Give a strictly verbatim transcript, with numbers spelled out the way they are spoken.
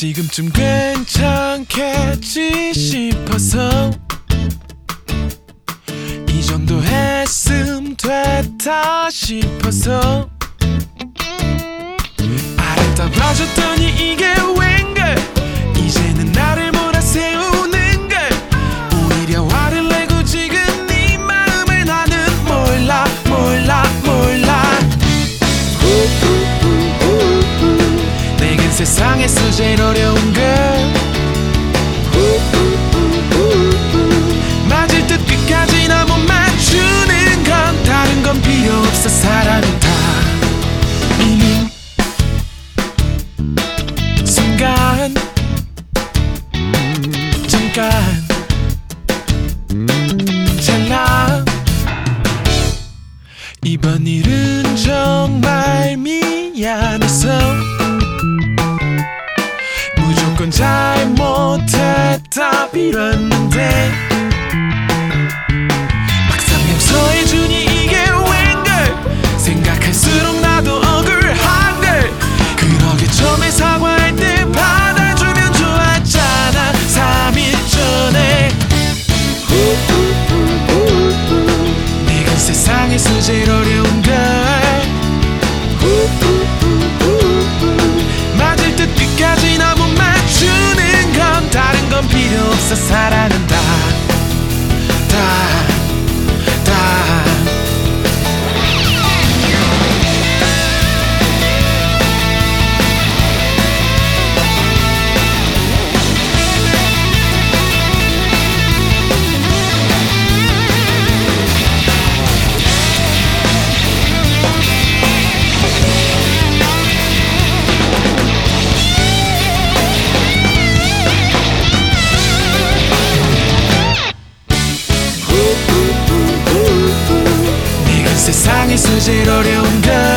지금쯤 괜찮겠지 싶어서 이 정도 했음 됐다 싶어서 알았다 봐줬더니 이게 웬걸 이제는 나를 몰아세우는걸 오히려 화를 내고 지금 네 마음을 나는 몰라 몰라 몰라 내겐 세상에서 제일 어려운 걸 맞을 듯 끝까지 나 못 맞추는 건 다른 건 필요 없어 사랑은 다 이미 순간 잠깐 찰나 이번 일은 정말 미안해서 무조건 잘못했다 빌었는데 막상 용서해주니 이게 웬걸 생각할수록 나도 억울한걸 그러게 처음에 사과할 때 받아주면 좋았잖아 삼 일 전에 내가 세상에서 제일 어려운 걸 맞을 듯 끝까지 나 못 맞추는 건 다른 건 필요 없어 사랑은 다 다 다 세상에서 제일 어려운 걸